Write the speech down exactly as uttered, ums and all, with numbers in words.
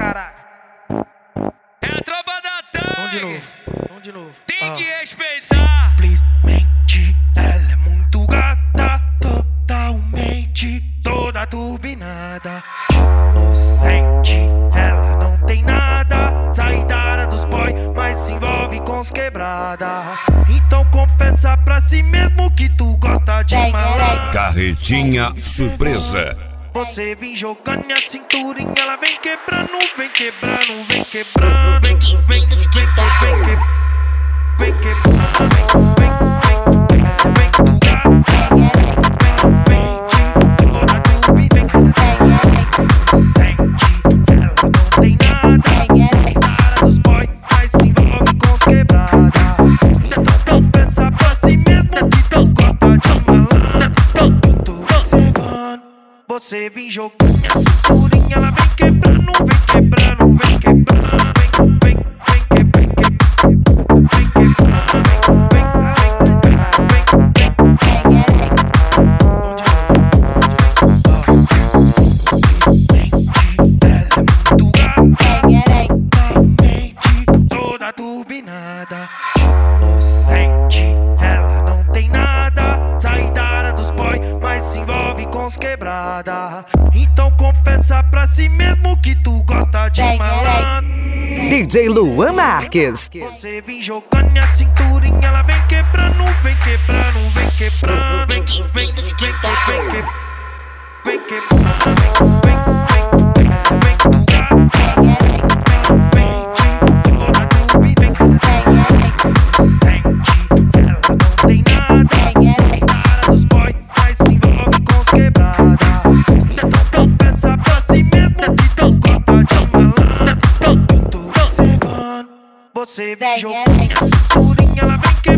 caralho. É a tropa da Tang. Vamos de novo, vamos de novo. Tem Ah. que respeitar. Simplesmente ela é muito gata, totalmente toda turbinada. Inocente, ela não tem nada, sai da área dos boy, mas se envolve com os quebrada. Então confessa pra si mesmo que tu gosta de malandro. Carretinha surpresa. Você vem jogando a cinturinha, ela vem quebrando, vem quebrando, vem quebrando. Vem que vem do TikTok. Vem que, vem quebrando, vem, vem, vem, vem do gato. Vem de toda turbina, sente, ela não tem nada. Sai da área dos boy, mas se envolve com os quebrada. Então pensa pra si mesmo que não gosta de malandro. Tô observando, você vem jogando a cinturinha, ela vem quebrando, vem quebrando, vem quebrando, vem, vem, vem que, vem que, vem quebrando, vem, vem, caralho, vem, vem, vem. Simplesmente ela é muito gata, totalmente toda turbinada. Inocente, ela não tem nada, sai da área dos boy, mas se envolve com os quebrada. Então confessa pra si mesmo que tu gosta de malandro. D J Luan Marques. Você vem jogando a cinturinha, ela vem quebrando, vem quebrando, vem quebrando. Vem que vem do TikTok. Vem que, vem quebrando, vem, vem, vem do gato. Vem de toda turbina, sente, ela não tem nada. Sai da área dos boy, mas se envolve com os quebrada. Então confessa pra si mesmo que não gosta de malandro. Eu tô observando, você vem jogando a cinturinha, ela vem quebrando.